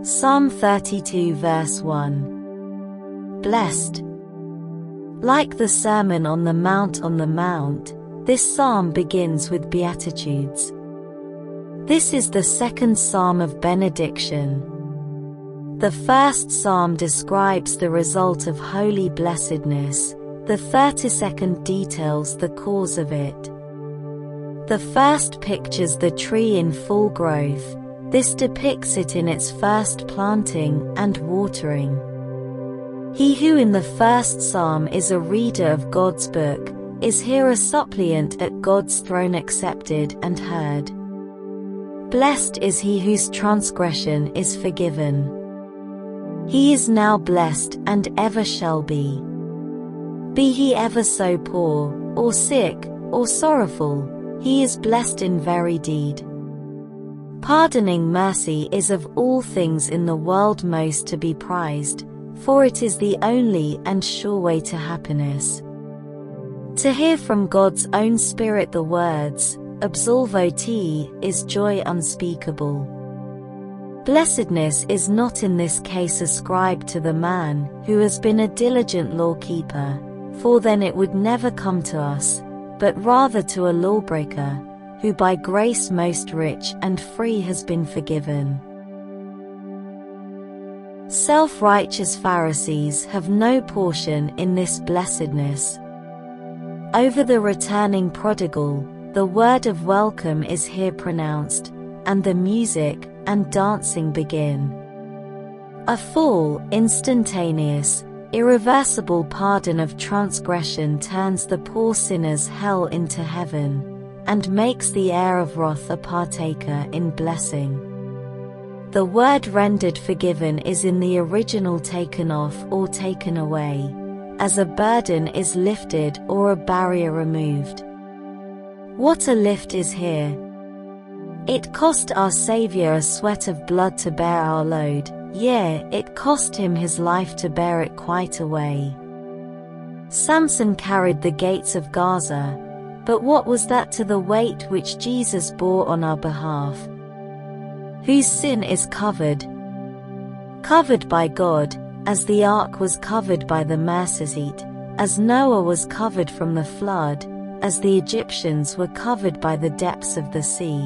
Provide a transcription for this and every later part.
Psalm 32 verse 1. Blessed. Like the Sermon on the Mount, this psalm begins with Beatitudes. This is the second psalm of benediction. The first psalm describes the result of holy blessedness, the 32nd details the cause of it. The first pictures the tree in full growth, this depicts it in its first planting and watering. He who in the first psalm is a reader of God's book, is here a suppliant at God's throne accepted and heard. Blessed is he whose transgression is forgiven. He is now blessed and ever shall be. Be he ever so poor, or sick, or sorrowful, he is blessed in very deed. Pardoning mercy is of all things in the world most to be prized, for it is the only and sure way to happiness. To hear from God's own Spirit the words, Absolvo te, is joy unspeakable. Blessedness is not in this case ascribed to the man who has been a diligent law-keeper, for then it would never come to us, but rather to a lawbreaker, who by grace most rich and free has been forgiven. Self-righteous Pharisees have no portion in this blessedness. Over the returning prodigal, the word of welcome is here pronounced, and the music and dancing begin. A full, instantaneous, irreversible pardon of transgression turns the poor sinner's hell into heaven, and makes the heir of wrath a partaker in blessing. The word rendered forgiven is in the original taken off or taken away, as a burden is lifted or a barrier removed. What a lift is here! It cost our Saviour a sweat of blood to bear our load, yea, it cost him his life to bear it quite away. Samson carried the gates of Gaza, but what was that to the weight which Jesus bore on our behalf? Whose sin is covered? Covered by God, as the ark was covered by the mercy seat, as Noah was covered from the flood, as the Egyptians were covered by the depths of the sea.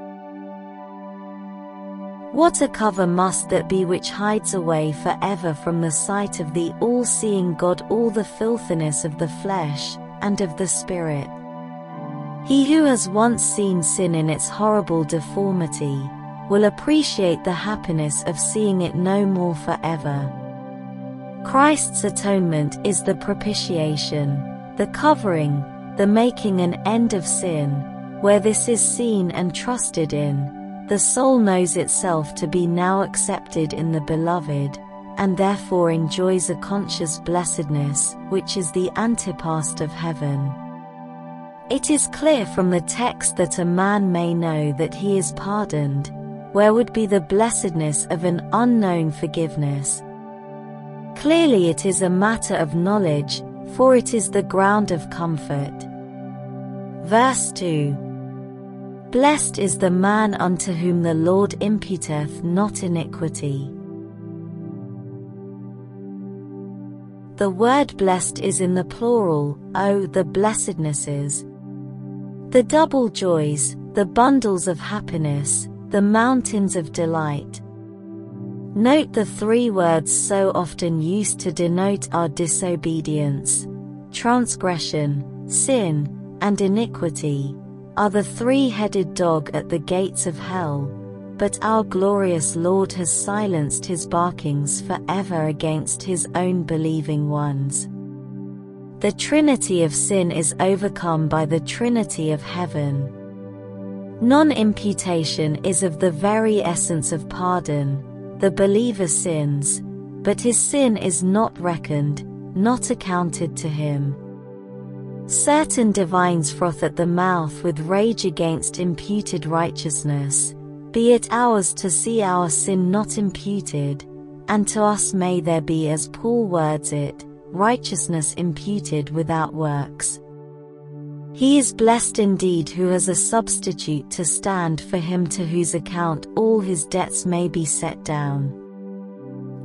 What a cover must that be which hides away forever from the sight of the all-seeing God all the filthiness of the flesh, and of the spirit. He who has once seen sin in its horrible deformity, will appreciate the happiness of seeing it no more forever. Christ's atonement is the propitiation, the covering, the making an end of sin. Where this is seen and trusted in, the soul knows itself to be now accepted in the Beloved, and therefore enjoys a conscious blessedness, which is the antepast of heaven. It is clear from the text that a man may know that he is pardoned, where would be the blessedness of an unknown forgiveness? Clearly it is a matter of knowledge, for it is the ground of comfort. Verse 2. Blessed is the man unto whom the Lord imputeth not iniquity. The word blessed is in the plural, oh, the blessednesses, the double joys, the bundles of happiness, the mountains of delight. Note the three words so often used to denote our disobedience: transgression, sin, and iniquity, are the three-headed dog at the gates of hell, but our glorious Lord has silenced his barkings forever against his own believing ones. The trinity of sin is overcome by the trinity of heaven. Non-imputation is of the very essence of pardon. The believer sins, but his sin is not reckoned, not accounted to him. Certain divines froth at the mouth with rage against imputed righteousness, be it ours to see our sin not imputed, and to us may there be, as Paul words it, righteousness imputed without works. He is blessed indeed who has a substitute to stand for him to whose account all his debts may be set down.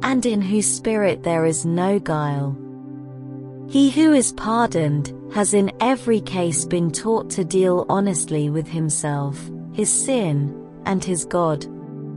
and in whose spirit there is no guile. He who is pardoned has in every case been taught to deal honestly with himself, his sin, and his God.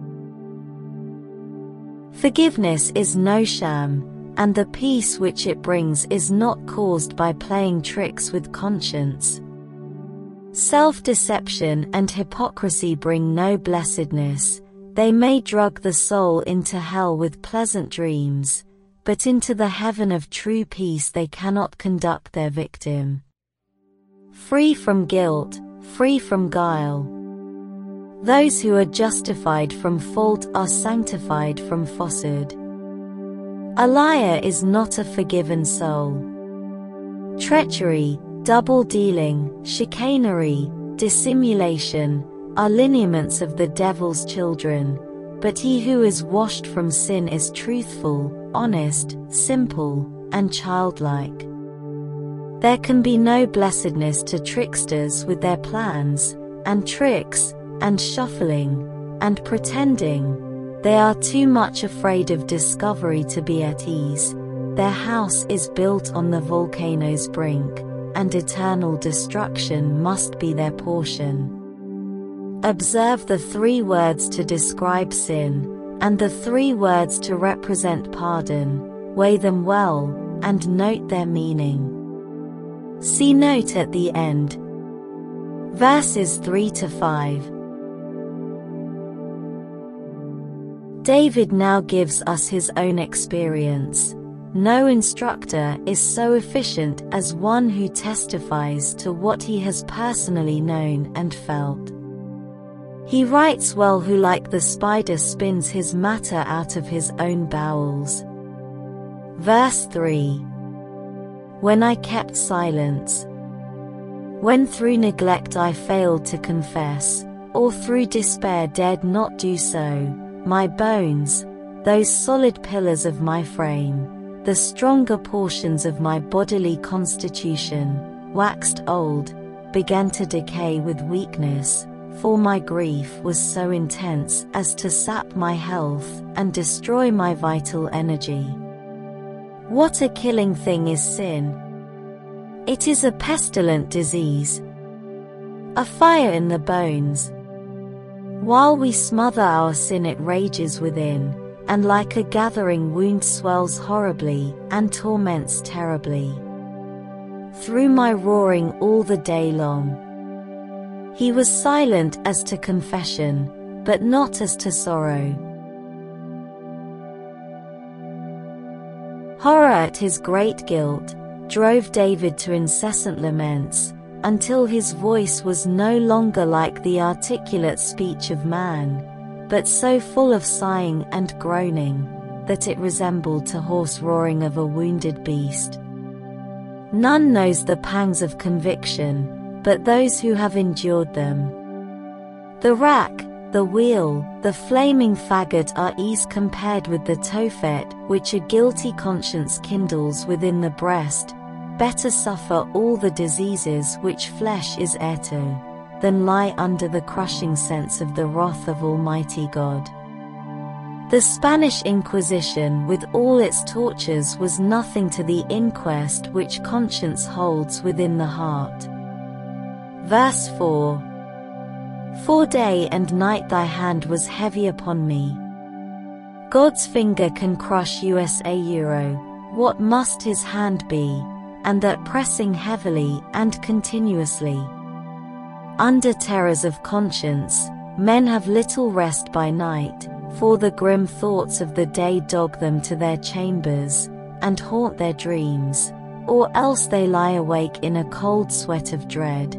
Forgiveness is no sham, and the peace which it brings is not caused by playing tricks with conscience. Self-deception and hypocrisy bring no blessedness. They may drug the soul into hell with pleasant dreams, but into the heaven of true peace they cannot conduct their victim. Free from guilt, free from guile. Those who are justified from fault are sanctified from falsehood. A liar is not a forgiven soul. Treachery, double-dealing, chicanery, dissimulation are lineaments of the devil's children, but he who is washed from sin is truthful, honest, simple, and childlike. There can be no blessedness to tricksters with their plans, and tricks, and shuffling, and pretending. They are too much afraid of discovery to be at ease. Their house is built on the volcano's brink, and eternal destruction must be their portion. Observe the 3 words to describe sin, and the 3 words to represent pardon. Weigh them well, and note their meaning. See note at the end. Verses 3 to 5. David now gives us his own experience. No instructor is so efficient as one who testifies to what he has personally known and felt. He writes well who like the spider spins his matter out of his own bowels. Verse 3. When I kept silence, when through neglect I failed to confess, or through despair dared not do so, my bones, those solid pillars of my frame, the stronger portions of my bodily constitution, waxed old, began to decay with weakness, for my grief was so intense as to sap my health and destroy my vital energy. What a killing thing is sin! It is a pestilent disease, a fire in the bones. While we smother our sin it rages within, and like a gathering wound swells horribly and torments terribly. Through my roaring all the day long, he was silent as to confession, but not as to sorrow. Horror at his great guilt drove David to incessant laments, until his voice was no longer like the articulate speech of man, but so full of sighing and groaning, that it resembled the hoarse roaring of a wounded beast. None knows the pangs of conviction, but those who have endured them. The rack, the wheel, the flaming faggot are ease compared with the Tophet which a guilty conscience kindles within the breast. Better suffer all the diseases which flesh is heir to, than lie under the crushing sense of the wrath of Almighty God. The Spanish Inquisition with all its tortures was nothing to the inquest which conscience holds within the heart. Verse 4. For day and night thy hand was heavy upon me. God's finger can crush USA Euro, what must his hand be? And that pressing heavily and continuously. Under terrors of conscience, men have little rest by night, for the grim thoughts of the day dog them to their chambers, and haunt their dreams, or else they lie awake in a cold sweat of dread.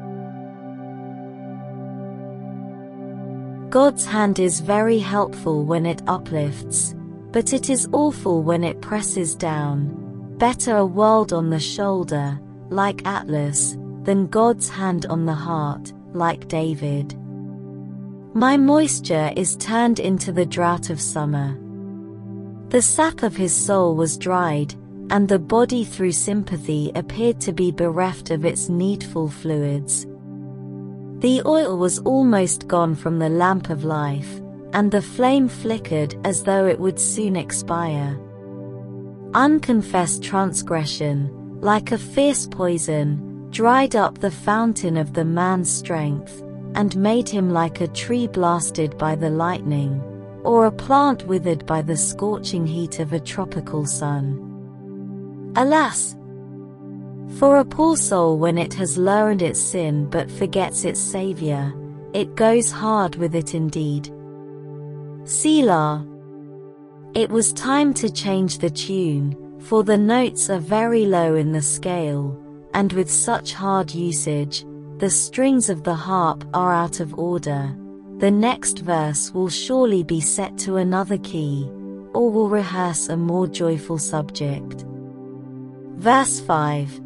God's hand is very helpful when it uplifts, but it is awful when it presses down. Better a world on the shoulder, like Atlas, than God's hand on the heart, like David. My moisture is turned into the drought of summer. The sap of his soul was dried, and the body through sympathy appeared to be bereft of its needful fluids. The oil was almost gone from the lamp of life, and the flame flickered as though it would soon expire. Unconfessed transgression, like a fierce poison, dried up the fountain of the man's strength, and made him like a tree blasted by the lightning, or a plant withered by the scorching heat of a tropical sun. Alas! For a poor soul, when it has learned its sin but forgets its Saviour, it goes hard with it indeed. Selah. It was time to change the tune, for the notes are very low in the scale, and with such hard usage, the strings of the harp are out of order. The next verse will surely be set to another key, or will rehearse a more joyful subject. Verse 5.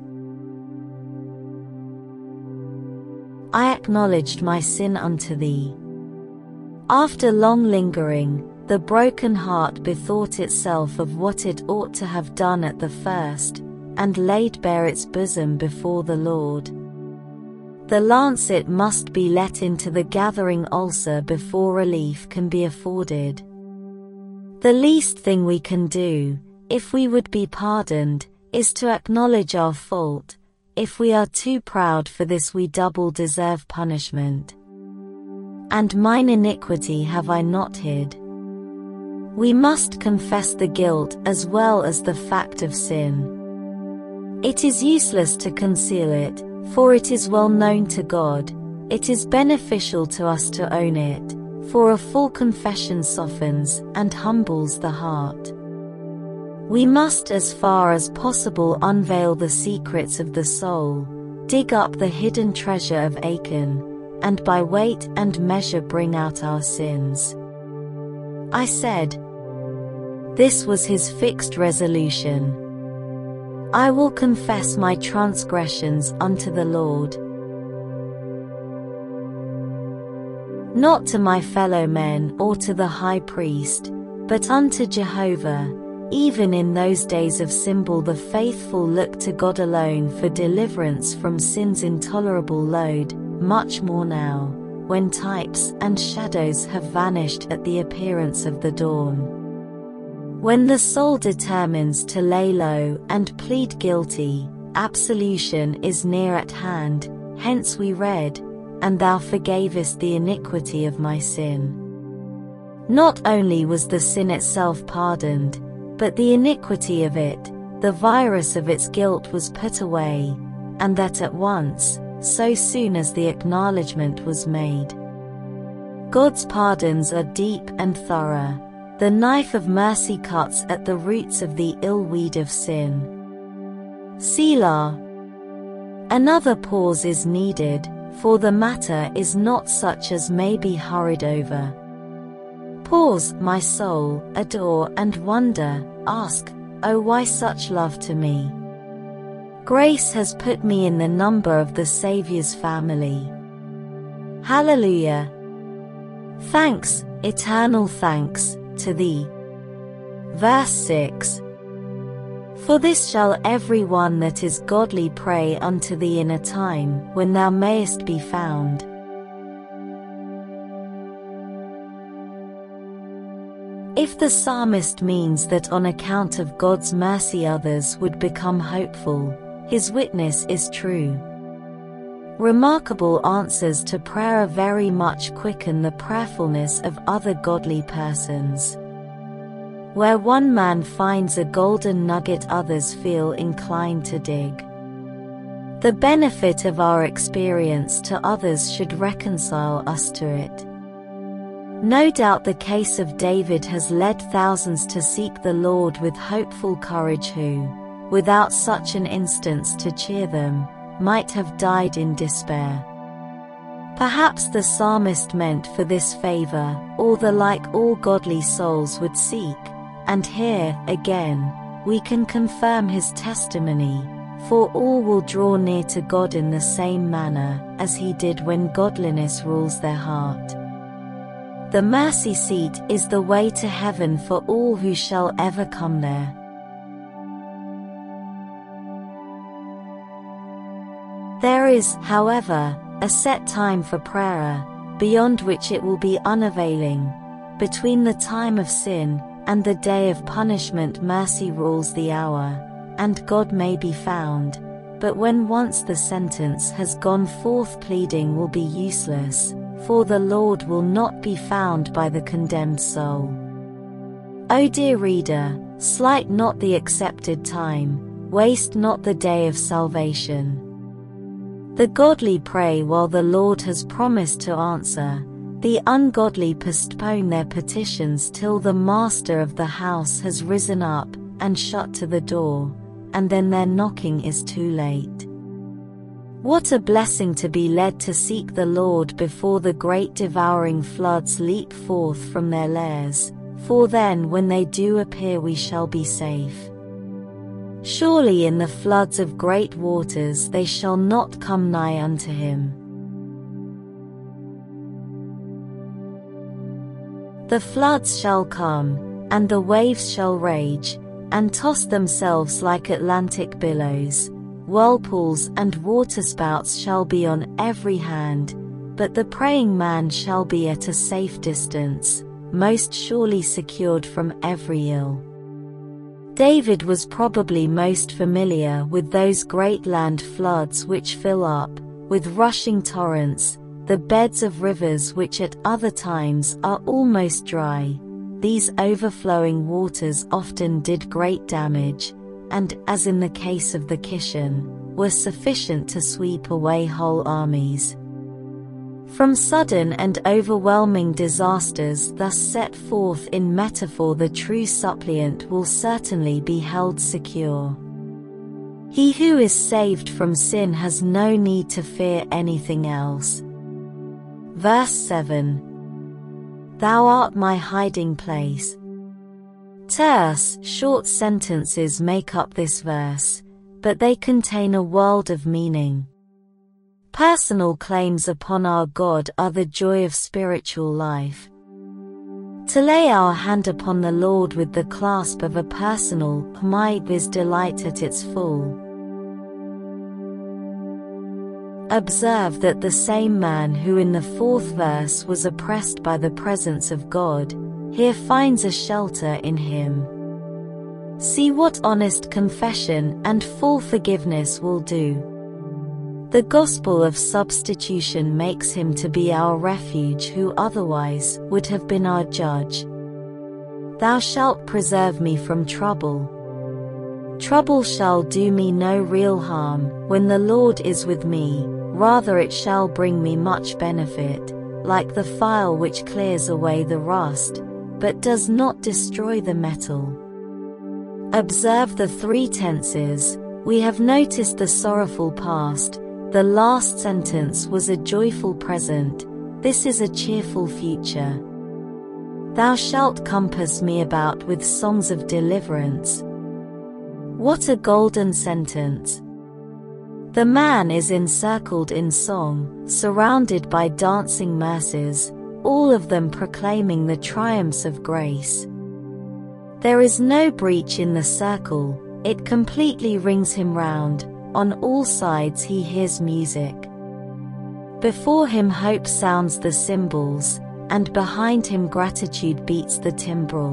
I acknowledged my sin unto thee. After long lingering, the broken heart bethought itself of what it ought to have done at the first, and laid bare its bosom before the Lord. The lancet must be let into the gathering ulcer before relief can be afforded. The least thing we can do, if we would be pardoned, is to acknowledge our fault. If we are too proud for this, we double deserve punishment. And mine iniquity have I not hid. We must confess the guilt as well as the fact of sin. It is useless to conceal it, for it is well known to God. It is beneficial to us to own it, for a full confession softens and humbles the heart. We must as far as possible unveil the secrets of the soul, dig up the hidden treasure of Achan, and by weight and measure bring out our sins. I said, this was his fixed resolution. I will confess my transgressions unto the Lord. Not to my fellow men or to the high priest, but unto Jehovah. Even in those days of Symbol the faithful looked to God alone for deliverance from sin's intolerable load, much more now, when types and shadows have vanished at the appearance of the dawn. When the soul determines to lay low and plead guilty, absolution is near at hand. Hence we read, and thou forgavest the iniquity of my sin. Not only was the sin itself pardoned, but the iniquity of it, the virus of its guilt, was put away, and that at once, so soon as the acknowledgement was made. God's pardons are deep and thorough. The knife of mercy cuts at the roots of the ill weed of sin. Selah. Another pause is needed, for the matter is not such as may be hurried over. Pause, my soul, adore and wonder, ask, oh, why such love to me? Grace has put me in the number of the Saviour's family. Hallelujah! Thanks, eternal thanks, to thee. Verse 6. For this shall every one that is godly pray unto thee in a time when thou mayest be found. If the psalmist means that on account of God's mercy others would become hopeful, his witness is true. Remarkable answers to prayer very much quicken the prayerfulness of other godly persons. Where one man finds a golden nugget, others feel inclined to dig. The benefit of our experience to others should reconcile us to it. No doubt the case of David has led thousands to seek the Lord with hopeful courage who, without such an instance to cheer them, might have died in despair. Perhaps the psalmist meant for this favor all the like all godly souls would seek, and here, again, we can confirm his testimony, for all will draw near to God in the same manner as he did when godliness rules their heart. The mercy seat is the way to heaven for all who shall ever come there. There is, however, a set time for prayer, beyond which it will be unavailing. Between the time of sin and the day of punishment mercy rules the hour, and God may be found, but when once the sentence has gone forth pleading will be useless, for the Lord will not be found by the condemned soul. O dear reader, slight not the accepted time, waste not the day of salvation. The godly pray while the Lord has promised to answer. The ungodly postpone their petitions till the master of the house has risen up and shut to the door, and then their knocking is too late. What a blessing to be led to seek the Lord before the great devouring floods leap forth from their lairs, for then when they do appear we shall be safe. Surely in the floods of great waters they shall not come nigh unto him. The floods shall come, and the waves shall rage, and toss themselves like Atlantic billows. Whirlpools and waterspouts shall be on every hand, but the praying man shall be at a safe distance, most surely secured from every ill. David was probably most familiar with those great land floods which fill up, with rushing torrents, the beds of rivers which at other times are almost dry. These overflowing waters often did great damage, and, as in the case of the Kishon, were sufficient to sweep away whole armies. From sudden and overwhelming disasters thus set forth in metaphor the true suppliant will certainly be held secure. He who is saved from sin has no need to fear anything else. Verse 7. Thou art my hiding place. Terse, short sentences make up this verse, but they contain a world of meaning. Personal claims upon our God are the joy of spiritual life. To lay our hand upon the Lord with the clasp of a personal might is delight at its full. Observe that the same man who in the 4th verse was oppressed by the presence of God, here finds a shelter in him. See what honest confession and full forgiveness will do. The gospel of substitution makes him to be our refuge who otherwise would have been our judge. Thou shalt preserve me from trouble. Trouble shall do me no real harm, when the Lord is with me, rather it shall bring me much benefit, like the file which clears away the rust, but does not destroy the metal. Observe the 3 tenses. We have noticed the sorrowful past, the last sentence was a joyful present, this is a cheerful future. Thou shalt compass me about with songs of deliverance. What a golden sentence! The man is encircled in song, surrounded by dancing mercies, all of them proclaiming the triumphs of grace. There is no breach in the circle, it completely rings him round, on all sides he hears music. Before him hope sounds the cymbals, and behind him gratitude beats the timbrel.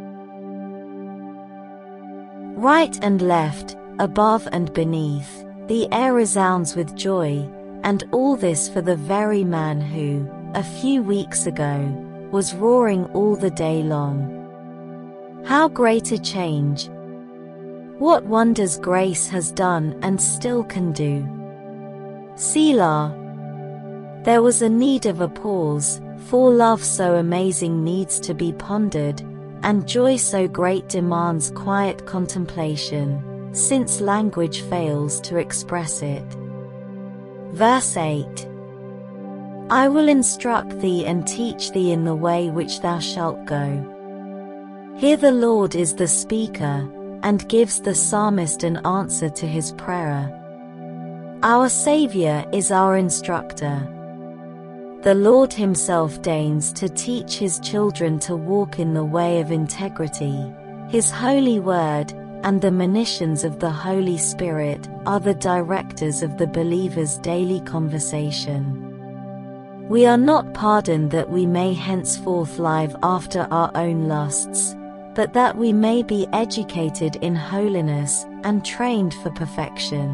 Right and left, above and beneath, the air resounds with joy, and all this for the very man who, a few weeks ago, was roaring all the day long. How great a change! What wonders grace has done and still can do. Selah. There was a need of a pause, for love so amazing needs to be pondered, and joy so great demands quiet contemplation, since language fails to express it. Verse 8. I will instruct thee and teach thee in the way which thou shalt go. Here the Lord is the speaker, and gives the psalmist an answer to his prayer. Our Savior is our instructor. The Lord himself deigns to teach his children to walk in the way of integrity. His holy word, and the monitions of the Holy Spirit, are the directors of the believer's daily conversation. We are not pardoned that we may henceforth live after our own lusts, but that we may be educated in holiness and trained for perfection.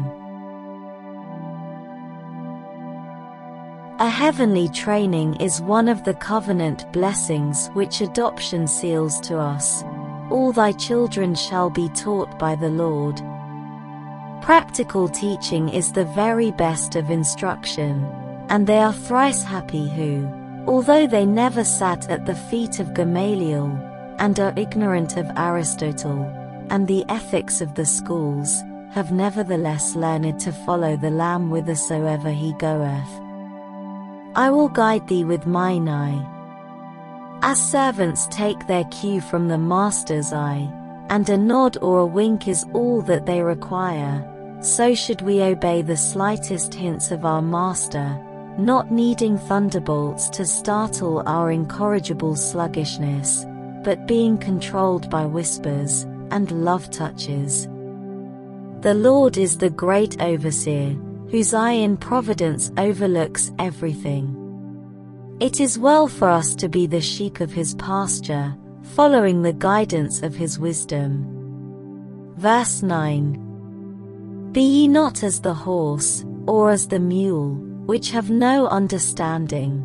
A heavenly training is one of the covenant blessings which adoption seals to us. All thy children shall be taught by the Lord. Practical teaching is the very best of instruction, and they are thrice happy who, although they never sat at the feet of Gamaliel, and are ignorant of Aristotle, and the ethics of the schools, have nevertheless learned to follow the Lamb whithersoever he goeth. I will guide thee with mine eye. As servants take their cue from the master's eye, and a nod or a wink is all that they require, so should we obey the slightest hints of our master, not needing thunderbolts to startle our incorrigible sluggishness, but being controlled by whispers and love touches. The Lord is the great overseer, whose eye in providence overlooks everything. It is well for us to be the sheep of his pasture, following the guidance of his wisdom. Verse 9. Be ye not as the horse, or as the mule, which have no understanding.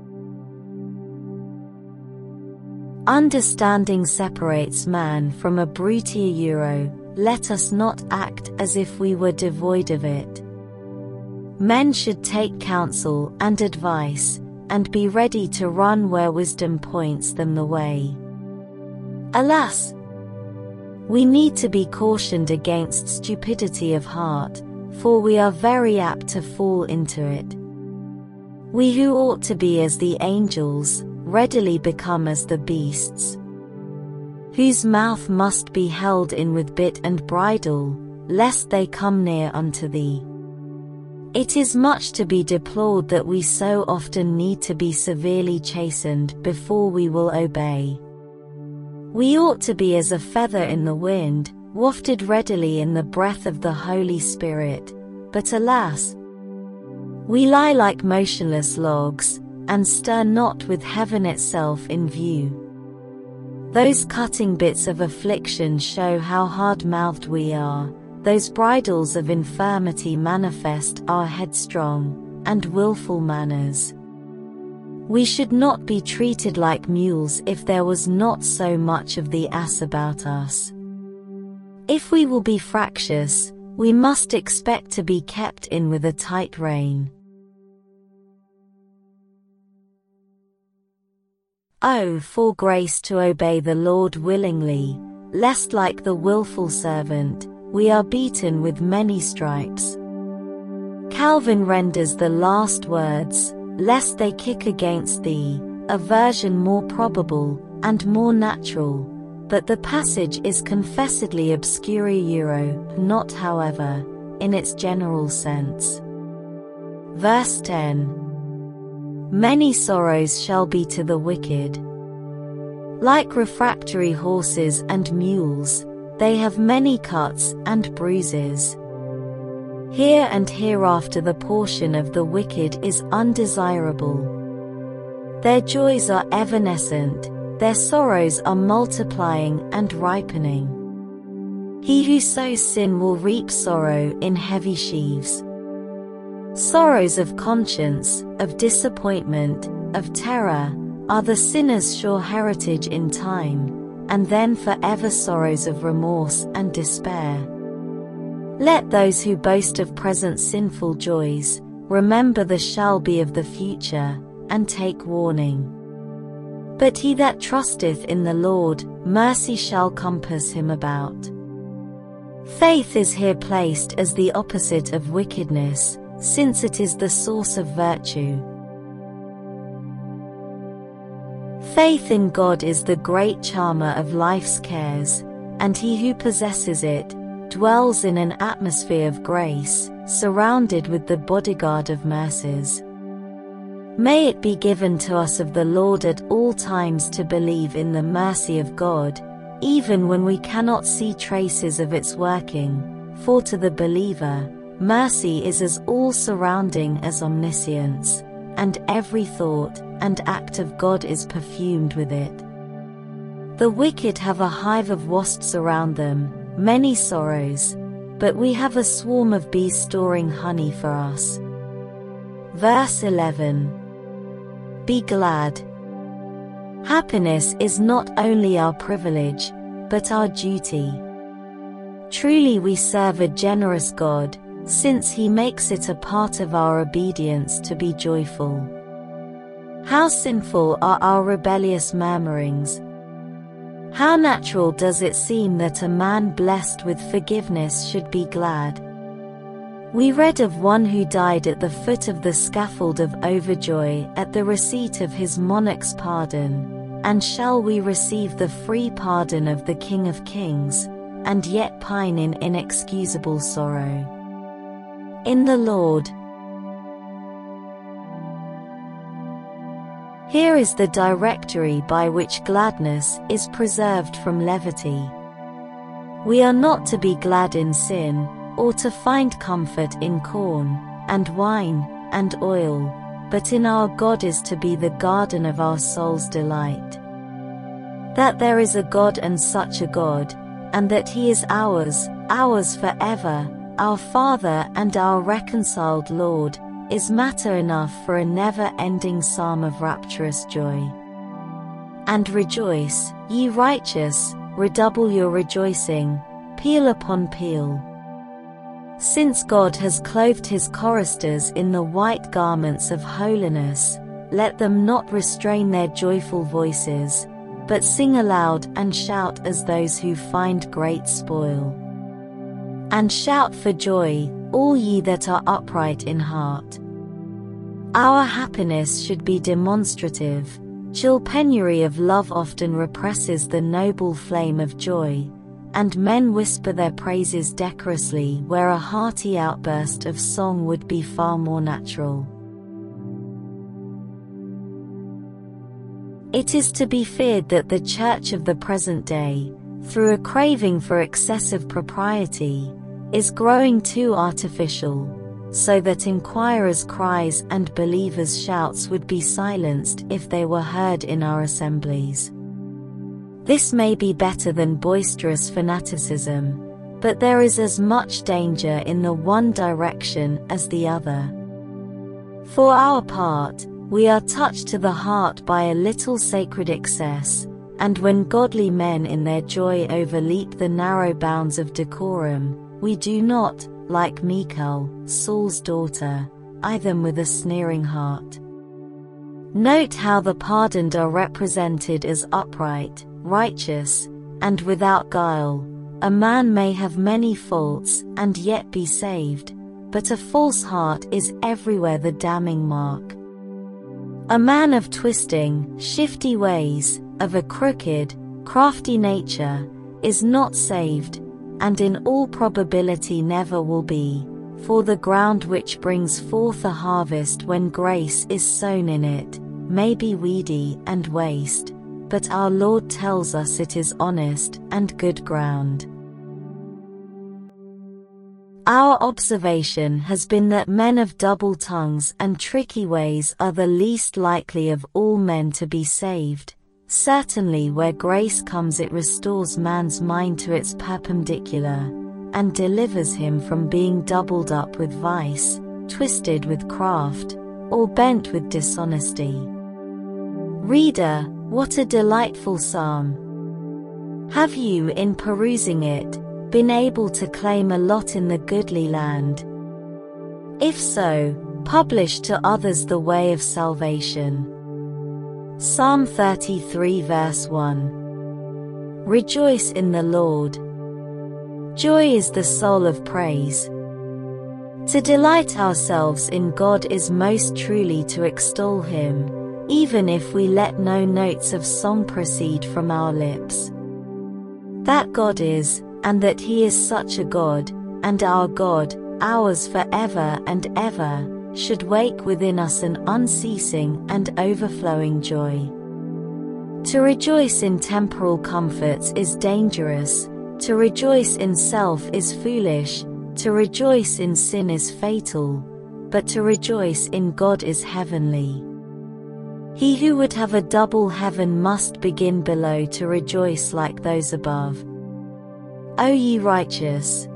Understanding separates man from a brutiero. Let us not act as if we were devoid of it. Men should take counsel and advice, and be ready to run where wisdom points them the way. Alas! We need to be cautioned against stupidity of heart, for we are very apt to fall into it. We who ought to be as the angels, readily become as the beasts, whose mouth must be held in with bit and bridle, lest they come near unto thee. It is much to be deplored that we so often need to be severely chastened before we will obey. We ought to be as a feather in the wind, wafted readily in the breath of the Holy Spirit, but alas! We lie like motionless logs, and stir not with heaven itself in view. Those cutting bits of affliction show how hard-mouthed we are. Those bridles of infirmity manifest our headstrong and willful manners. We should not be treated like mules if there was not so much of the ass about us. If we will be fractious, we must expect to be kept in with a tight rein. Oh, for grace to obey the Lord willingly, lest like the willful servant, we are beaten with many stripes. Calvin renders the last words, lest they kick against thee, a version more probable and more natural, but the passage is confessedly obscuriero, not however, in its general sense. Verse 10. Many sorrows shall be to the wicked. Like refractory horses and mules, they have many cuts and bruises. Here and hereafter the portion of the wicked is undesirable. Their joys are evanescent, their sorrows are multiplying and ripening. He who sows sin will reap sorrow in heavy sheaves. Sorrows of conscience, of disappointment, of terror, are the sinner's sure heritage in time, and then forever sorrows of remorse and despair. Let those who boast of present sinful joys, remember the shall be of the future, and take warning. But he that trusteth in the Lord, mercy shall compass him about. Faith is here placed as the opposite of wickedness, since it is the source of virtue. Faith in God is the great charmer of life's cares, and he who possesses it, dwells in an atmosphere of grace, surrounded with the bodyguard of mercies. May it be given to us of the Lord at all times to believe in the mercy of God, even when we cannot see traces of its working, for to the believer, mercy is as all-surrounding as omniscience, and every thought and act of God is perfumed with it. The wicked have a hive of wasps around them, many sorrows, but we have a swarm of bees storing honey for us. Verse 11. Be glad. Happiness is not only our privilege, but our duty. Truly we serve a generous God, since He makes it a part of our obedience to be joyful. How sinful are our rebellious murmurings! How natural does it seem that a man blessed with forgiveness should be glad. We read of one who died at the foot of the scaffold of overjoy at the receipt of his monarch's pardon, and shall we receive the free pardon of the King of Kings, and yet pine in inexcusable sorrow? In the Lord. Here is the directory by which gladness is preserved from levity. We are not to be glad in sin, or to find comfort in corn, and wine, and oil, but in our God is to be the garden of our soul's delight. That there is a God and such a God, and that He is ours, ours forever, our Father and our reconciled Lord, is matter enough for a never-ending psalm of rapturous joy. And rejoice, ye righteous, redouble your rejoicing, peal upon peal. Since God has clothed His choristers in the white garments of holiness, let them not restrain their joyful voices, but sing aloud and shout as those who find great spoil. And shout for joy, all ye that are upright in heart. Our happiness should be demonstrative. Chill penury of love often represses the noble flame of joy, and men whisper their praises decorously where a hearty outburst of song would be far more natural. It is to be feared that the church of the present day, through a craving for excessive propriety, is growing too artificial, so that inquirers' cries and believers' shouts would be silenced if they were heard in our assemblies. This may be better than boisterous fanaticism, but there is as much danger in the one direction as the other. For our part, we are touched to the heart by a little sacred excess, and when godly men in their joy overleap the narrow bounds of decorum, we do not, like Michal, Saul's daughter, eye them with a sneering heart. Note how the pardoned are represented as upright, righteous, and without guile. A man may have many faults and yet be saved, but a false heart is everywhere the damning mark. A man of twisting, shifty ways, of a crooked, crafty nature, is not saved, and in all probability never will be, for the ground which brings forth a harvest when grace is sown in it, may be weedy and waste, but our Lord tells us it is honest and good ground. Our observation has been that men of double tongues and tricky ways are the least likely of all men to be saved. Certainly where grace comes it restores man's mind to its perpendicular, and delivers him from being doubled up with vice, twisted with craft, or bent with dishonesty. Reader, what a delightful psalm! Have you, in perusing it, been able to claim a lot in the goodly land? If so, publish to others the way of salvation. Psalm 33 verse 1. Rejoice in the Lord. Joy is the soul of praise. To delight ourselves in God is most truly to extol Him, even if we let no notes of song proceed from our lips. That God is, and that He is such a God, and our God, ours forever and ever, should wake within us an unceasing and overflowing joy. To rejoice in temporal comforts is dangerous, to rejoice in self is foolish, to rejoice in sin is fatal, but to rejoice in God is heavenly. He who would have a double heaven must begin below to rejoice like those above. O ye righteous!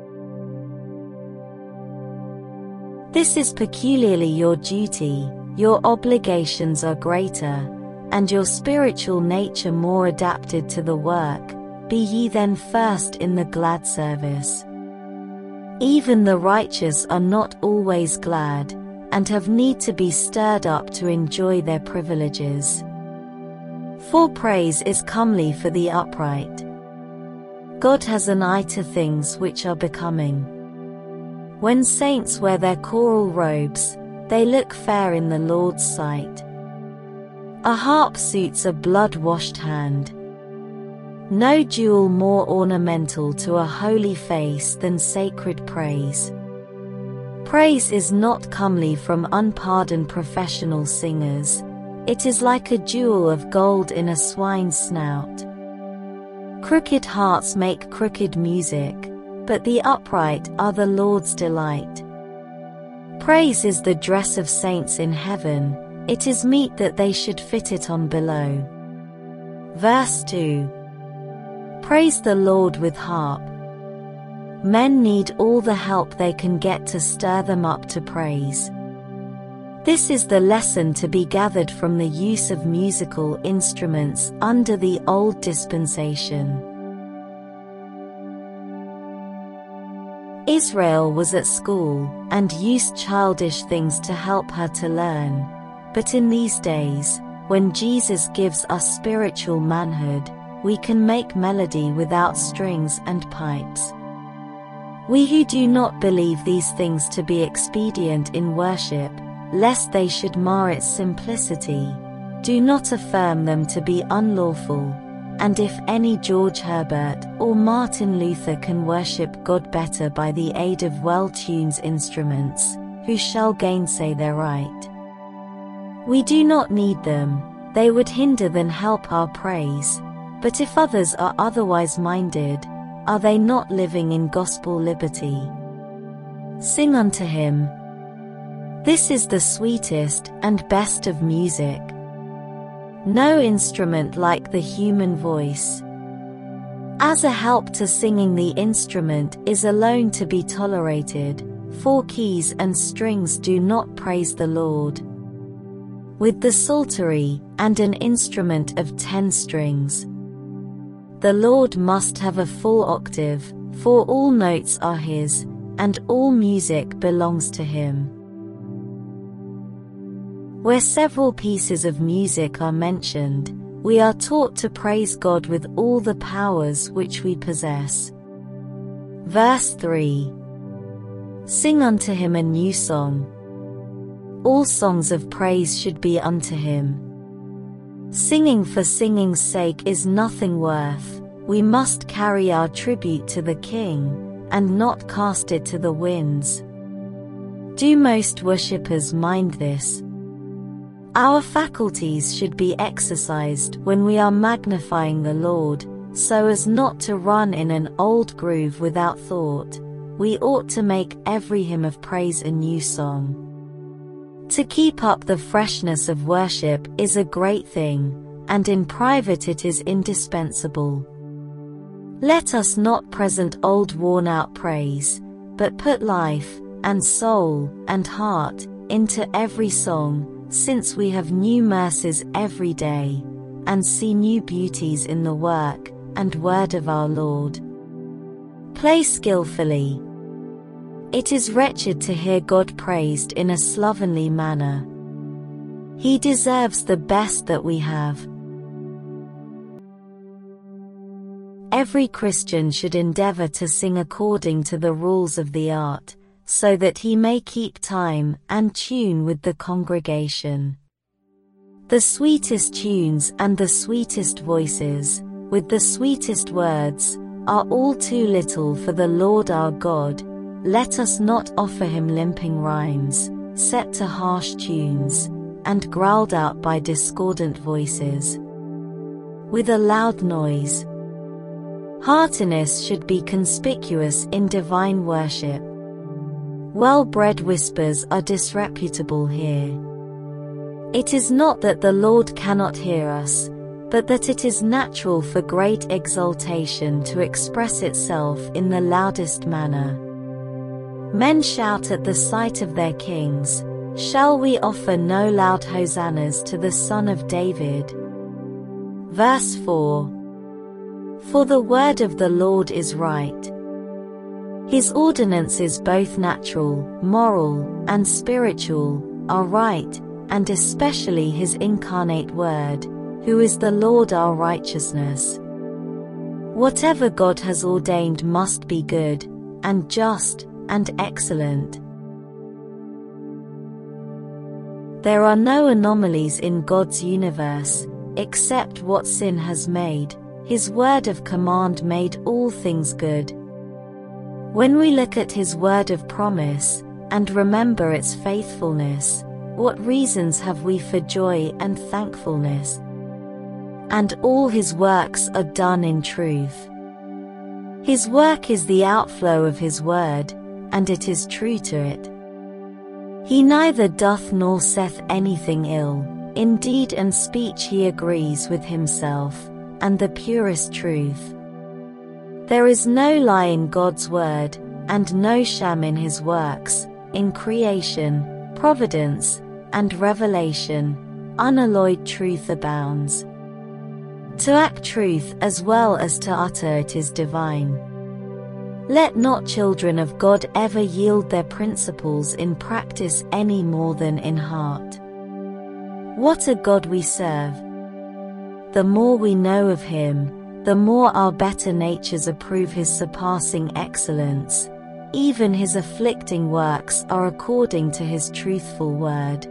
This is peculiarly your duty, your obligations are greater, and your spiritual nature more adapted to the work. Be ye then first in the glad service. Even the righteous are not always glad, and have need to be stirred up to enjoy their privileges. For praise is comely for the upright. God has an eye to things which are becoming. When saints wear their choral robes, they look fair in the Lord's sight. A harp suits a blood-washed hand. No jewel more ornamental to a holy face than sacred praise. Praise is not comely from unpardoned professional singers. It is like a jewel of gold in a swine's snout. Crooked hearts make crooked music, but the upright are the Lord's delight. Praise is the dress of saints in heaven, it is meet that they should fit it on below. Verse 2. Praise the Lord with harp. Men need all the help they can get to stir them up to praise. This is the lesson to be gathered from the use of musical instruments under the old dispensation. Israel was at school, and used childish things to help her to learn. But in these days, when Jesus gives us spiritual manhood, we can make melody without strings and pipes. We who do not believe these things to be expedient in worship, lest they should mar its simplicity, do not affirm them to be unlawful. And if any George Herbert or Martin Luther can worship God better by the aid of well-tuned instruments, who shall gainsay their right? We do not need them, they would hinder than help our praise. But if others are otherwise minded, are they not living in gospel liberty? Sing unto him. This is the sweetest and best of music. No instrument like the human voice. As a help to singing, the instrument is alone to be tolerated, for keys and strings do not praise the Lord. With the psaltery, and an instrument of 10 strings, the Lord must have a full octave, for all notes are his, and all music belongs to him. Where several pieces of music are mentioned, we are taught to praise God with all the powers which we possess. Verse 3. Sing unto him a new song. All songs of praise should be unto him. Singing for singing's sake is nothing worth. We must carry our tribute to the King, and not cast it to the winds. Do most worshippers mind this? Our faculties should be exercised when we are magnifying the Lord, so as not to run in an old groove without thought. We ought to make every hymn of praise a new song. To keep up the freshness of worship is a great thing, and in private it is indispensable. Let us not present old worn-out praise, but put life, and soul, and heart, into every song, since we have new mercies every day, and see new beauties in the work and word of our Lord. Play skillfully. It is wretched to hear God praised in a slovenly manner. He deserves the best that we have. Every Christian should endeavor to sing according to the rules of the art, so that he may keep time and tune with the congregation. The sweetest tunes and the sweetest voices, with the sweetest words, are all too little for the Lord our God. Let us not offer him limping rhymes, set to harsh tunes, and growled out by discordant voices. With a loud noise. Heartiness should be conspicuous in divine worship. Well-bred whispers are disreputable here. It is not that the Lord cannot hear us, but that it is natural for great exultation to express itself in the loudest manner. Men shout at the sight of their kings. Shall we offer no loud hosannas to the Son of David? Verse 4. For the word of the Lord is right. His ordinances, both natural, moral, and spiritual, are right, and especially his incarnate word, who is the Lord our righteousness. Whatever God has ordained must be good, and just, and excellent. There are no anomalies in God's universe, except what sin has made. His word of command made all things good. When we look at his word of promise, and remember its faithfulness, what reasons have we for joy and thankfulness? And all his works are done in truth. His work is the outflow of his word, and it is true to it. He neither doth nor saith anything ill. In deed and speech he agrees with himself, and the purest truth. There is no lie in God's word, and no sham in his works. In creation, providence, and revelation, unalloyed truth abounds. To act truth as well as to utter it is divine. Let not children of God ever yield their principles in practice any more than in heart. What a God we serve! The more we know of him, the more our better natures approve his surpassing excellence. Even his afflicting works are according to his truthful word.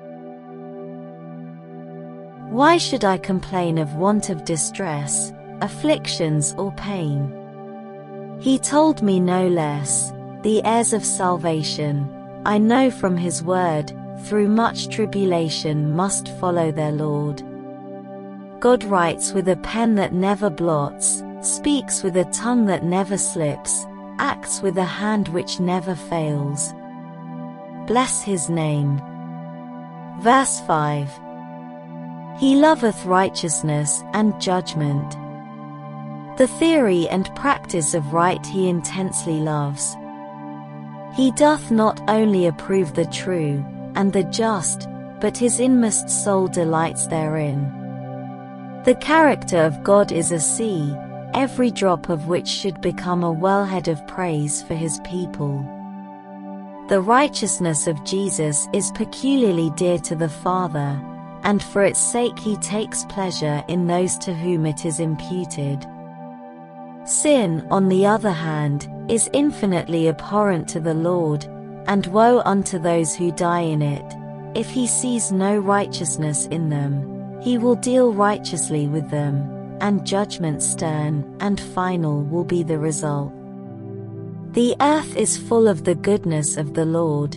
Why should I complain of want of distress, afflictions or pain? He told me no less, the heirs of salvation, I know from his word, through much tribulation must follow their Lord. God writes with a pen that never blots, speaks with a tongue that never slips, acts with a hand which never fails. Bless his name. Verse 5. He loveth righteousness and judgment. The theory and practice of right he intensely loves. He doth not only approve the true and the just, but his inmost soul delights therein. The character of God is a sea, every drop of which should become a wellhead of praise for his people. The righteousness of Jesus is peculiarly dear to the Father, and for its sake he takes pleasure in those to whom it is imputed. Sin, on the other hand, is infinitely abhorrent to the Lord, and woe unto those who die in it. If he sees no righteousness in them, he will deal righteously with them, and judgment stern and final will be the result. The earth is full of the goodness of the Lord.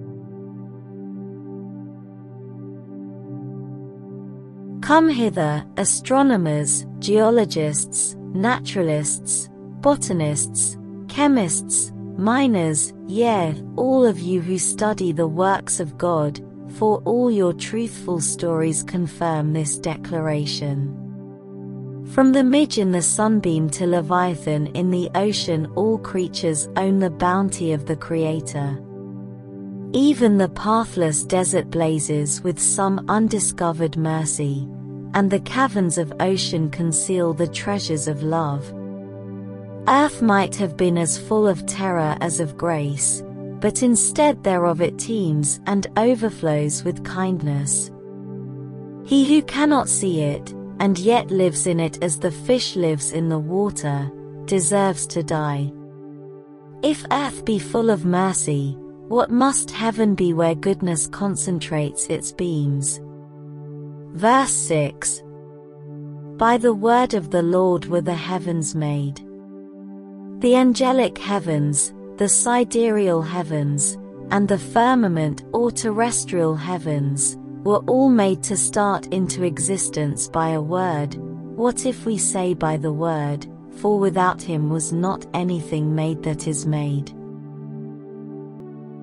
Come hither, astronomers, geologists, naturalists, botanists, chemists, miners, yea, all of you who study the works of God, for all your truthful stories confirm this declaration. From the midge in the sunbeam to Leviathan in the ocean, all creatures own the bounty of the Creator. Even the pathless desert blazes with some undiscovered mercy, and the caverns of ocean conceal the treasures of love. Earth might have been as full of terror as of grace, but instead thereof it teems and overflows with kindness. He who cannot see it, and yet lives in it as the fish lives in the water, deserves to die. If earth be full of mercy, what must heaven be where goodness concentrates its beams? Verse 6. By the word of the Lord were the heavens made. The angelic heavens, the sidereal heavens, and the firmament or terrestrial heavens, were all made to start into existence by a word. What if we say by the word, for without him was not anything made that is made?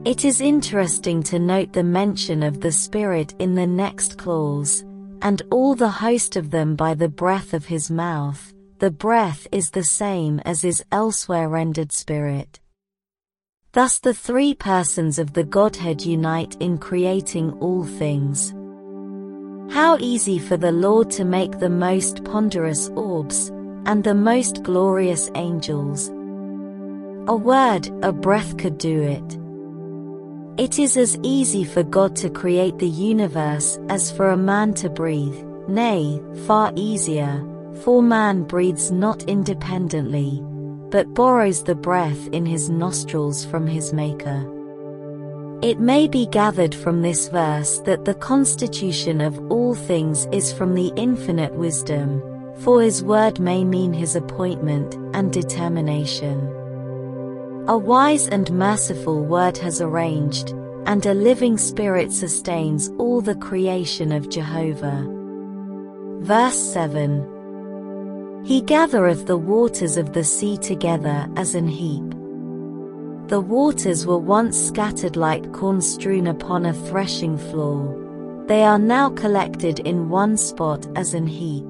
It is interesting to note the mention of the Spirit in the next clause, and all the host of them by the breath of his mouth. The breath is the same as is elsewhere rendered Spirit. Thus the three persons of the Godhead unite in creating all things. How easy for the Lord to make the most ponderous orbs, and the most glorious angels. A word, a breath could do it. It is as easy for God to create the universe as for a man to breathe, nay, far easier, for man breathes not independently, but borrows the breath in his nostrils from his Maker. It may be gathered from this verse that the constitution of all things is from the infinite wisdom, for his word may mean his appointment and determination. A wise and merciful word has arranged, and a living spirit sustains all the creation of Jehovah. Verse 7. He gathereth the waters of the sea together as an heap. The waters were once scattered like corn strewn upon a threshing floor. They are now collected in one spot as an heap.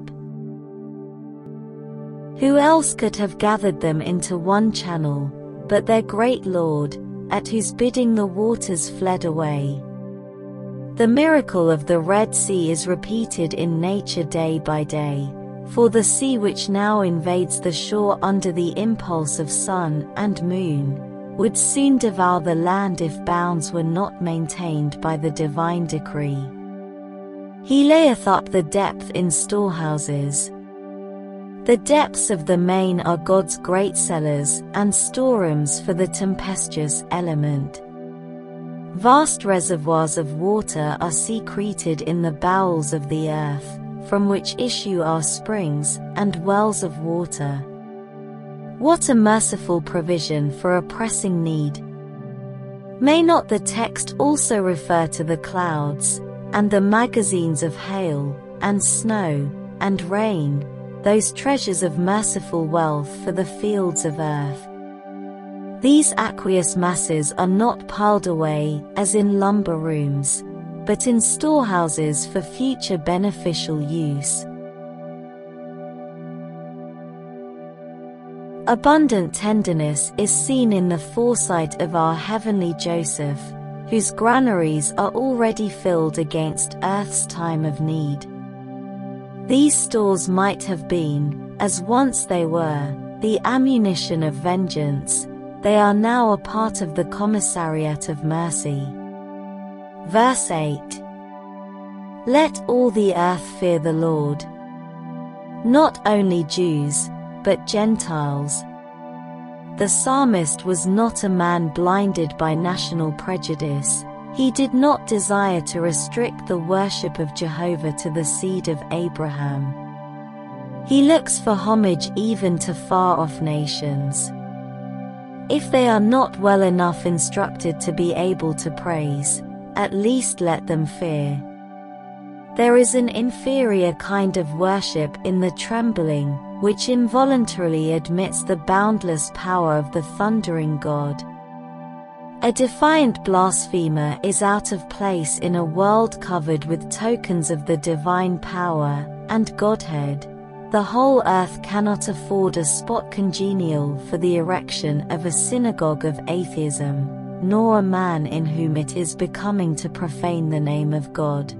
Who else could have gathered them into one channel, but their great Lord, at whose bidding the waters fled away? The miracle of the Red Sea is repeated in nature day by day, for the sea which now invades the shore under the impulse of sun and moon, would soon devour the land if bounds were not maintained by the divine decree. He layeth up the depth in storehouses. The depths of the main are God's great cellars and storerooms for the tempestuous element. Vast reservoirs of water are secreted in the bowels of the earth, from which issue are springs and wells of water. What a merciful provision for a pressing need! May not the text also refer to the clouds, and the magazines of hail, and snow, and rain, those treasures of merciful wealth for the fields of earth? These aqueous masses are not piled away, as in lumber rooms, but in storehouses for future beneficial use. Abundant tenderness is seen in the foresight of our heavenly Joseph, whose granaries are already filled against earth's time of need. These stores might have been, as once they were, the ammunition of vengeance. They are now a part of the commissariat of mercy. Verse 8. Let all the earth fear the Lord. Not only Jews, but Gentiles. The psalmist was not a man blinded by national prejudice. He did not desire to restrict the worship of Jehovah to the seed of Abraham. He looks for homage even to far-off nations. If they are not well enough instructed to be able to praise, at least let them fear. There is an inferior kind of worship in the trembling, which involuntarily admits the boundless power of the thundering God. A defiant blasphemer is out of place in a world covered with tokens of the divine power and Godhead. The whole earth cannot afford a spot congenial for the erection of a synagogue of atheism, nor a man in whom it is becoming to profane the name of God.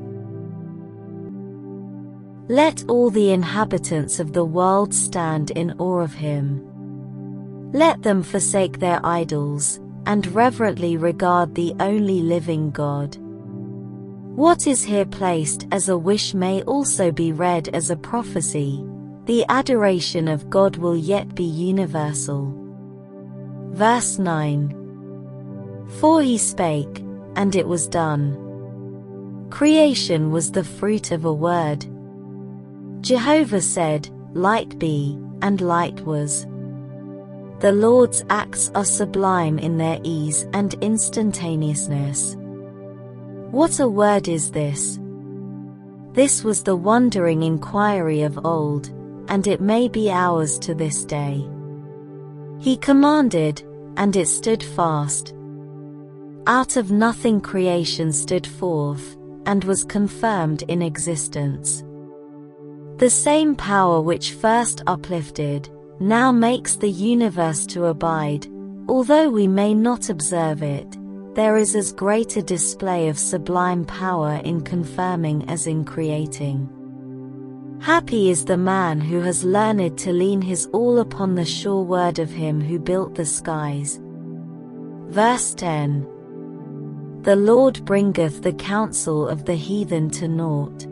Let all the inhabitants of the world stand in awe of him. Let them forsake their idols, and reverently regard the only living God. What is here placed as a wish may also be read as a prophecy. The adoration of God will yet be universal. Verse 9. For he spake, and it was done. Creation was the fruit of a word. Jehovah said, Light be, and light was. The Lord's acts are sublime in their ease and instantaneousness. What a word is this! This was the wondering inquiry of old, and it may be ours to this day. He commanded, and it stood fast. Out of nothing creation stood forth, and was confirmed in existence. The same power which first uplifted, now makes the universe to abide. Although we may not observe it, there is as great a display of sublime power in confirming as in creating. Happy is the man who has learned to lean his all upon the sure word of him who built the skies. Verse 10. The Lord bringeth the counsel of the heathen to naught.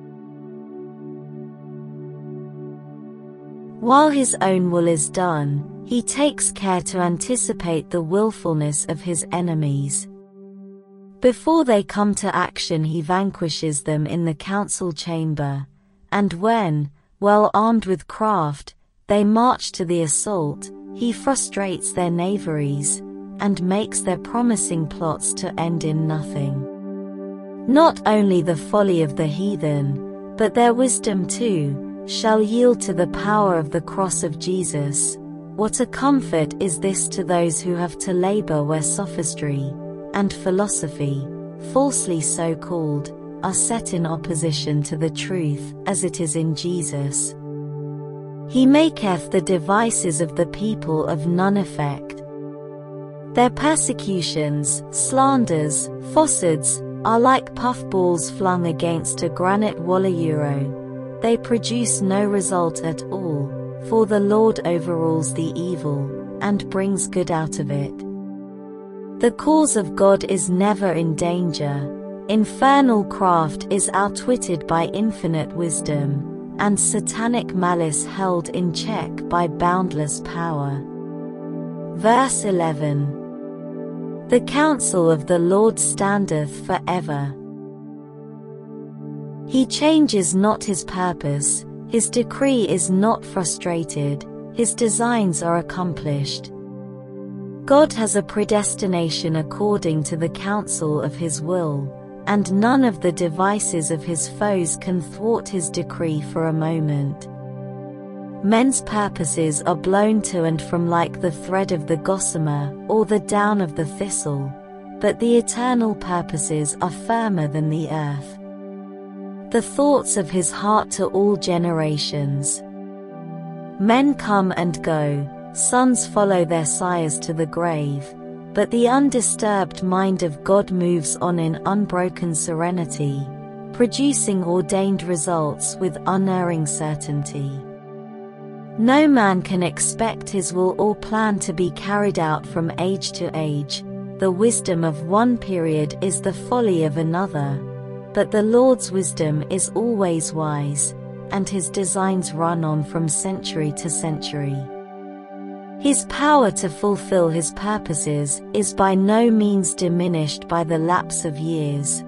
While his own will is done, he takes care to anticipate the willfulness of his enemies. Before they come to action, he vanquishes them in the council chamber, and when, well armed with craft, they march to the assault, he frustrates their knaveries, and makes their promising plots to end in nothing. Not only the folly of the heathen, but their wisdom too, shall yield to the power of the cross of Jesus. What a comfort is this to those who have to labor where sophistry and philosophy, falsely so called, are set in opposition to the truth as it is in Jesus. He maketh the devices of the people of none effect. Their persecutions, slanders, falsehoods, are like puffballs flung against a granite wall. They produce no result at all, for the Lord overrules the evil, and brings good out of it. The cause of God is never in danger. Infernal craft is outwitted by infinite wisdom, and satanic malice held in check by boundless power. Verse 11. The counsel of the Lord standeth forever. He changes not his purpose, his decree is not frustrated, his designs are accomplished. God has a predestination according to the counsel of his will, and none of the devices of his foes can thwart his decree for a moment. Men's purposes are blown to and from like the thread of the gossamer, or the down of the thistle, but the eternal purposes are firmer than the earth. The thoughts of his heart to all generations. Men come and go, sons follow their sires to the grave, but the undisturbed mind of God moves on in unbroken serenity, producing ordained results with unerring certainty. No man can expect his will or plan to be carried out from age to age. The wisdom of one period is the folly of another, but the Lord's wisdom is always wise, and his designs run on from century to century. His power to fulfill his purposes is by no means diminished by the lapse of years.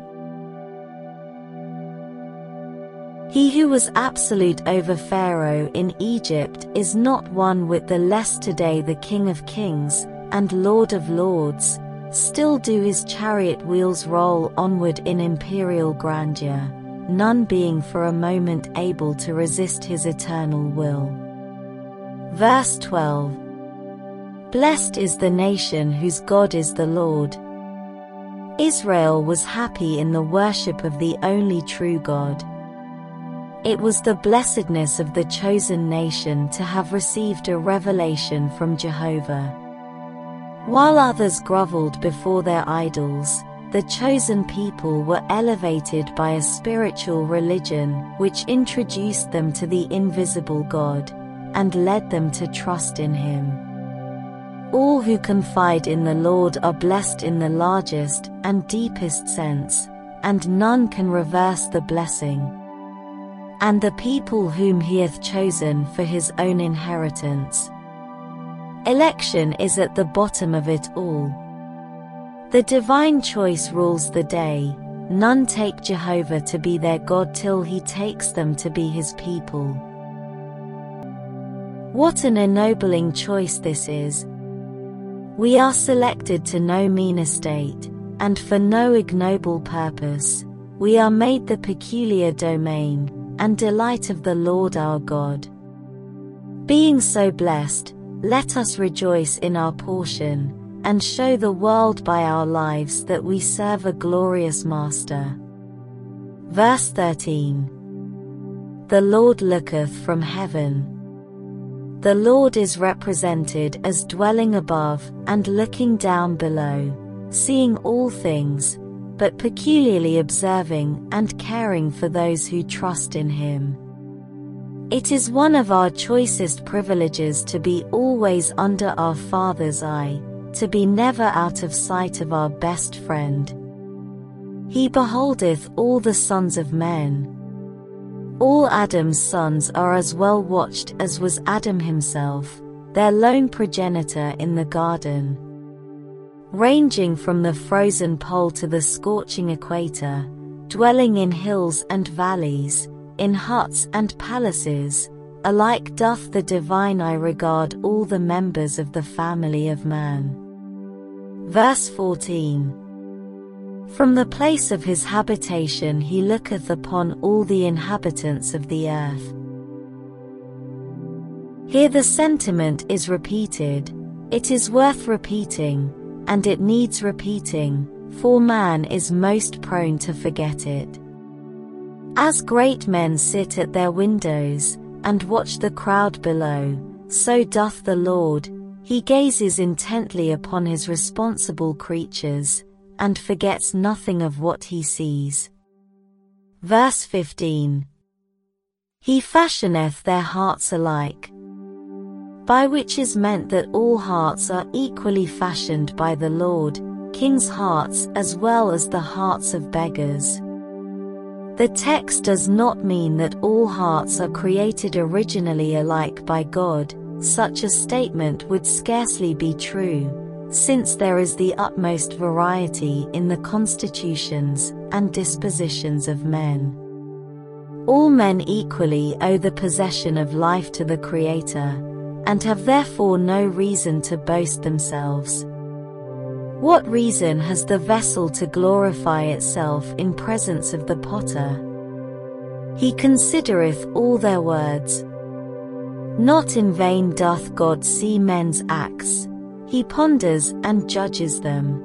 He who was absolute over Pharaoh in Egypt is not one whit the less today the King of Kings and Lord of Lords. Still do his chariot wheels roll onward in imperial grandeur, none being for a moment able to resist his eternal will. Verse 12. Blessed is the nation whose God is the Lord. Israel was happy in the worship of the only true God. It was the blessedness of the chosen nation to have received a revelation from Jehovah. While others groveled before their idols, the chosen people were elevated by a spiritual religion which introduced them to the invisible God, and led them to trust in Him. All who confide in the Lord are blessed in the largest and deepest sense, and none can reverse the blessing. And the people whom He hath chosen for His own inheritance. Election is at the bottom of it all. The divine choice rules the day. None take Jehovah to be their God till He takes them to be His people. What an ennobling choice this is! We are selected to no mean estate, and for no ignoble purpose. We are made the peculiar domain and delight of the Lord our God. Being so blessed, let us rejoice in our portion, and show the world by our lives that we serve a glorious Master. Verse 13. The Lord looketh from heaven. The Lord is represented as dwelling above and looking down below, seeing all things, but peculiarly observing and caring for those who trust in Him. It is one of our choicest privileges to be always under our Father's eye, to be never out of sight of our best friend. He beholdeth all the sons of men. All Adam's sons are as well watched as was Adam himself, their lone progenitor in the garden. Ranging from the frozen pole to the scorching equator, dwelling in hills and valleys, in huts and palaces, alike doth the divine eye regard all the members of the family of man. Verse 14. From the place of his habitation he looketh upon all the inhabitants of the earth. Here the sentiment is repeated. It is worth repeating, and it needs repeating, for man is most prone to forget it. As great men sit at their windows, and watch the crowd below, so doth the Lord. He gazes intently upon his responsible creatures, and forgets nothing of what he sees. Verse 15. He fashioneth their hearts alike. By which is meant that all hearts are equally fashioned by the Lord, kings' hearts as well as the hearts of beggars. The text does not mean that all hearts are created originally alike by God. Such a statement would scarcely be true, since there is the utmost variety in the constitutions and dispositions of men. All men equally owe the possession of life to the Creator, and have therefore no reason to boast themselves. What reason has the vessel to glorify itself in presence of the potter? He considereth all their words. Not in vain doth God see men's acts. He ponders and judges them.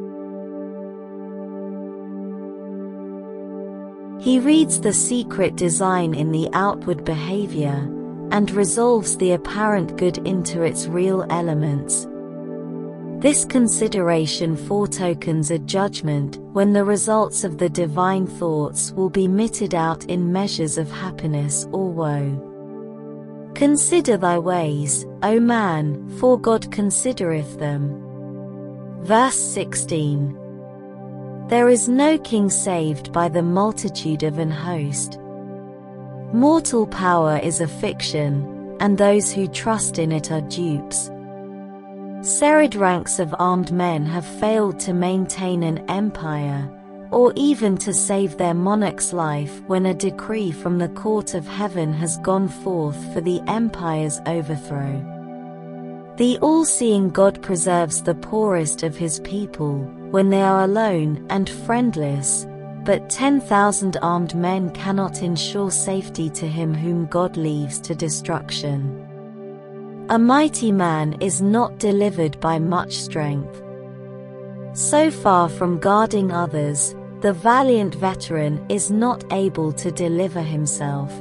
He reads the secret design in the outward behavior, and resolves the apparent good into its real elements. This consideration foretokens a judgment when the results of the divine thoughts will be meted out in measures of happiness or woe. Consider thy ways, O man, for God considereth them. Verse 16. There is no king saved by the multitude of an host. Mortal power is a fiction, and those who trust in it are dupes. Serried ranks of armed men have failed to maintain an empire, or even to save their monarch's life when a decree from the court of heaven has gone forth for the empire's overthrow. The all-seeing God preserves the poorest of his people when they are alone and friendless, but 10,000 armed men cannot ensure safety to him whom God leaves to destruction. A mighty man is not delivered by much strength. So far from guarding others, the valiant veteran is not able to deliver himself.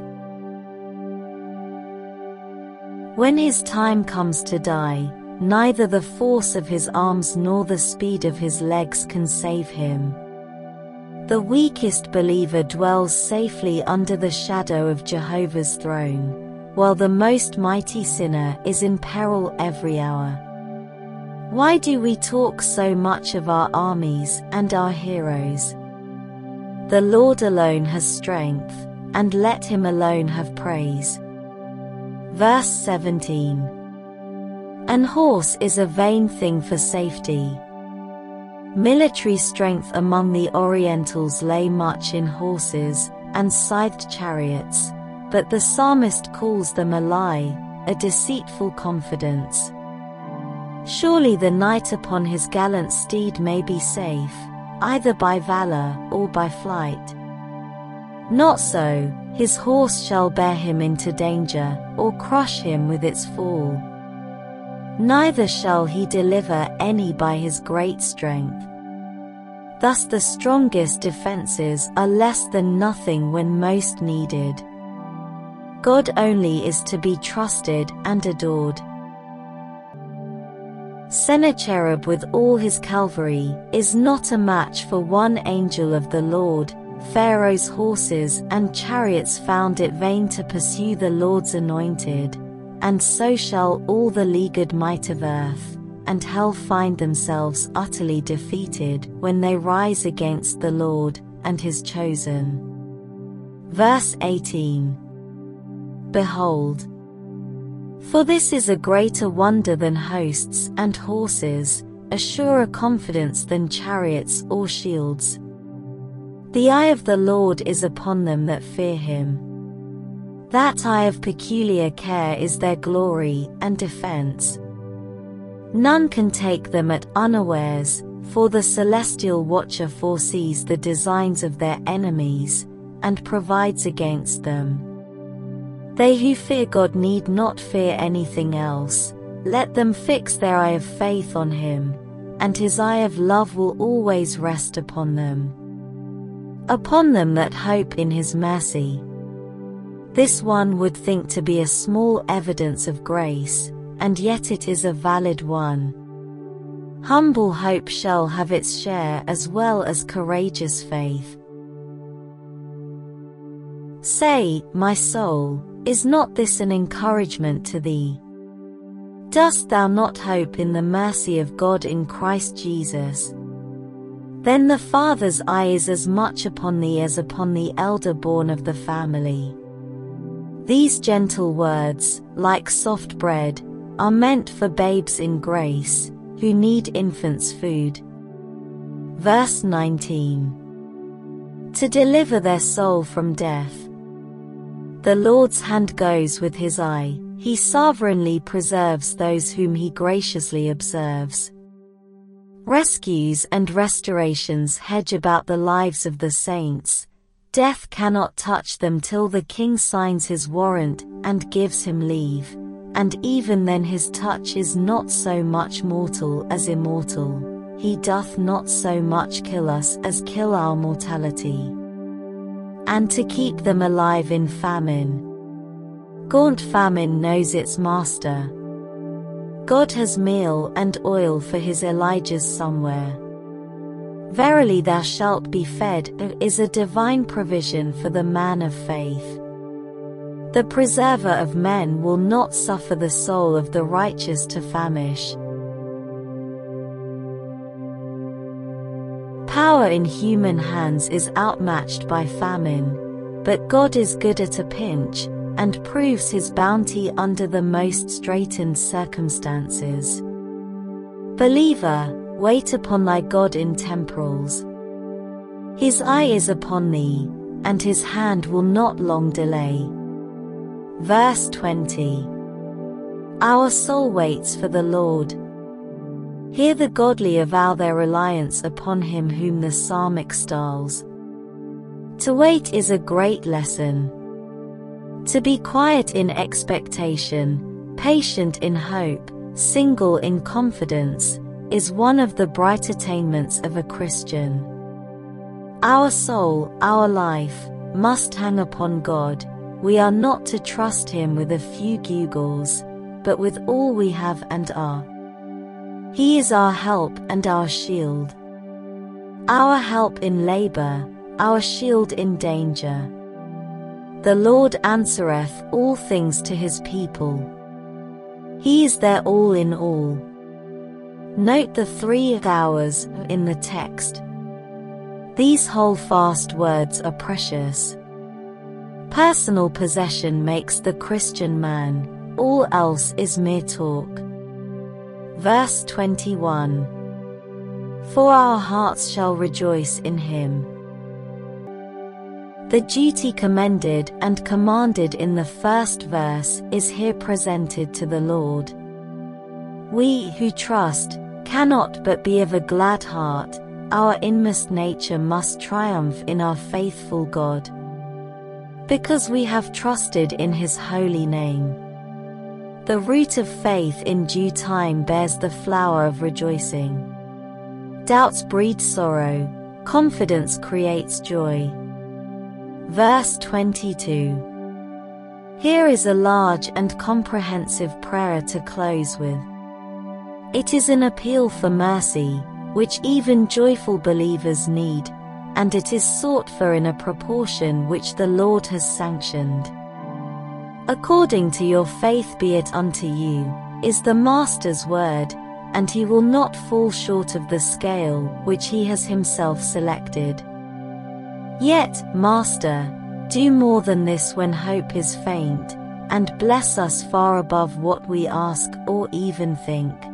When his time comes to die, neither the force of his arms nor the speed of his legs can save him. The weakest believer dwells safely under the shadow of Jehovah's throne, while the most mighty sinner is in peril every hour. Why do we talk so much of our armies and our heroes? The Lord alone has strength, and let him alone have praise. Verse 17. An horse is a vain thing for safety. Military strength among the Orientals lay much in horses and scythed chariots, but the psalmist calls them a lie, a deceitful confidence. Surely the knight upon his gallant steed may be safe, either by valor or by flight. Not so, his horse shall bear him into danger, or crush him with its fall. neither shall he deliver any by his great strength. Thus the strongest defenses are less than nothing when most needed. God only is to be trusted and adored. Sennacherib with all his cavalry is not a match for one angel of the Lord. Pharaoh's horses and chariots found it vain to pursue the Lord's anointed, and so shall all the leagued might of earth and hell find themselves utterly defeated when they rise against the Lord and his chosen. Verse 18. Behold, for this is a greater wonder than hosts and horses, a surer confidence than chariots or shields. The eye of the Lord is upon them that fear him. That eye of peculiar care is their glory and defense. None can take them at unawares, for the celestial watcher foresees the designs of their enemies, and provides against them. They who fear God need not fear anything else. Let them fix their eye of faith on him, and his eye of love will always rest upon them. Upon them that hope in his mercy. This one would think to be a small evidence of grace, and yet it is a valid one. Humble hope shall have its share as well as courageous faith. Say, my soul, is not this an encouragement to thee? Dost thou not hope in the mercy of God in Christ Jesus? Then the Father's eye is as much upon thee as upon the elder born of the family. These gentle words, like soft bread, are meant for babes in grace, who need infants' food. Verse 19. To deliver their soul from death. The Lord's hand goes with his eye, he sovereignly preserves those whom he graciously observes. Rescues and restorations hedge about the lives of the saints. Death cannot touch them till the king signs his warrant and gives him leave, and even then his touch is not so much mortal as immortal. He doth not so much kill us as kill our mortality. And to keep them alive in famine. Gaunt famine knows its master. God has meal and oil for his Elijahs somewhere. Verily thou shalt be fed is a divine provision for the man of faith. The preserver of men will not suffer the soul of the righteous to famish. Power in human hands is outmatched by famine, but God is good at a pinch, and proves his bounty under the most straitened circumstances. Believer, wait upon thy God in temporals. His eye is upon thee, and his hand will not long delay. Verse 20. Our soul waits for the Lord. Here the godly avow their reliance upon him whom the psalm extols. To wait is a great lesson. To be quiet in expectation, patient in hope, single in confidence, is one of the bright attainments of a Christian. Our soul, our life, must hang upon God. We are not to trust him with a few gewgaws, but with all we have and are. He is our help and our shield. Our help in labor, our shield in danger. The Lord answereth all things to his people. He is their all in all. Note the 3 hours in the text. These hold-fast words are precious. Personal possession makes the Christian man, all else is mere talk. Verse 21. For our hearts shall rejoice in him. The duty commended and commanded in the first verse is here presented to the Lord. We who trust cannot but be of a glad heart. Our inmost nature must triumph in our faithful God, because we have trusted in his holy name. The root of faith in due time bears the flower of rejoicing. Doubts breed sorrow, confidence creates joy. Verse 22. Here is a large and comprehensive prayer to close with. It is an appeal for mercy, which even joyful believers need, and it is sought for in a proportion which the Lord has sanctioned. According to your faith be it unto you, is the Master's word, and he will not fall short of the scale which he has himself selected. Yet, Master, do more than this when hope is faint, and bless us far above what we ask or even think.